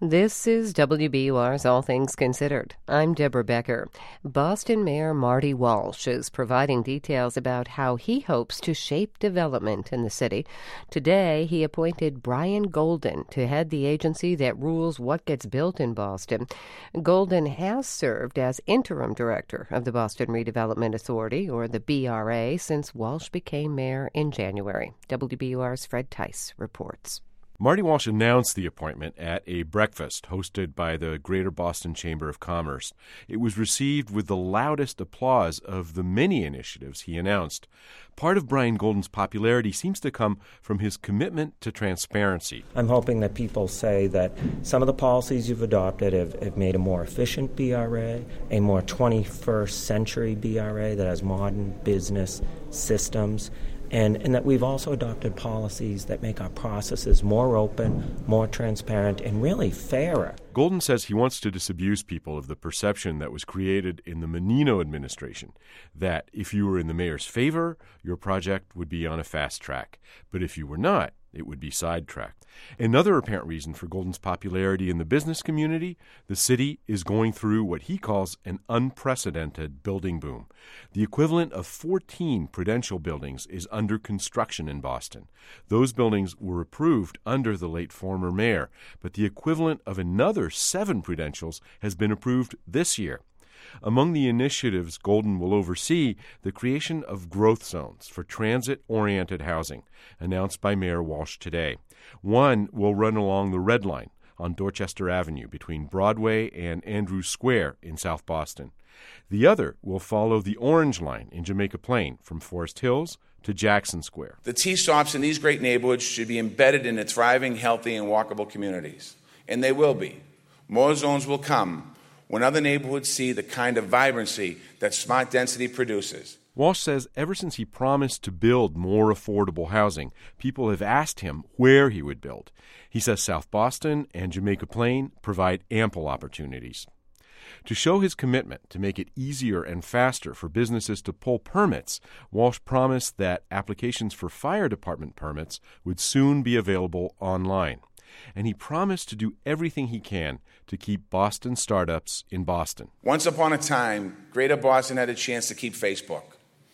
This is WBUR's All Things Considered. I'm Deborah Becker. Boston Mayor Marty Walsh is providing details about how he hopes to shape development in the city. Today, he appointed Brian Golden to head the agency that rules what gets built in Boston. Golden has served as interim director of the Boston Redevelopment Authority, or the BRA, since Walsh became mayor in January. WBUR's Fred Tice reports. Marty Walsh announced the appointment at a breakfast hosted by the Greater Boston Chamber of Commerce. It was received with the loudest applause of the many initiatives he announced. Part of Brian Golden's popularity seems to come from his commitment to transparency. I'm hoping that people say that some of the policies you've adopted have made a more efficient BRA, a more 21st century BRA that has modern business systems, and that we've also adopted policies that make our processes more open, more transparent, and really fairer. Golden says he wants to disabuse people of the perception that was created in the Menino administration, that if you were in the mayor's favor, your project would be on a fast track. But if you were not, it would be sidetracked. Another apparent reason for Golden's popularity in the business community, the city is going through what he calls an unprecedented building boom. The equivalent of 14 Prudential buildings is under construction in Boston. Those buildings were approved under the late former mayor, but the equivalent of another 7 Prudentials has been approved this year. Among the initiatives Golden will oversee, the creation of growth zones for transit-oriented housing, announced by Mayor Walsh today. One will run along the Red Line on Dorchester Avenue between Broadway and Andrews Square in South Boston. The other will follow the Orange Line in Jamaica Plain from Forest Hills to Jackson Square. The T-stops in these great neighborhoods should be embedded in the thriving, healthy, and walkable communities. And they will be. More zones will come when other neighborhoods see the kind of vibrancy that smart density produces. Walsh says ever since he promised to build more affordable housing, people have asked him where he would build. He says South Boston and Jamaica Plain provide ample opportunities. To show his commitment to make it easier and faster for businesses to pull permits, Walsh promised that applications for fire department permits would soon be available online. And he promised to do everything he can to keep Boston startups in Boston. Once upon a time, Greater Boston had a chance to keep Facebook.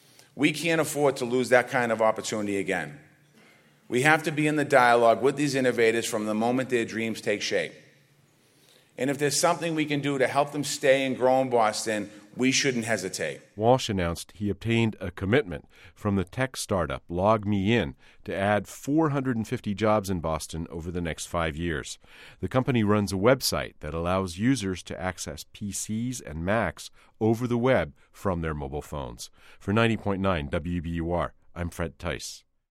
We can't afford to lose that kind of opportunity again. We have to be in the dialogue with these innovators from the moment their dreams take shape. And if there's something we can do to help them stay and grow in Boston, we shouldn't hesitate. Walsh announced he obtained a commitment from the tech startup LogMeIn to add 450 jobs in Boston over the next 5 years. The company runs a website that allows users to access PCs and Macs over the web from their mobile phones. For 90.9 WBUR, I'm Fred Tice.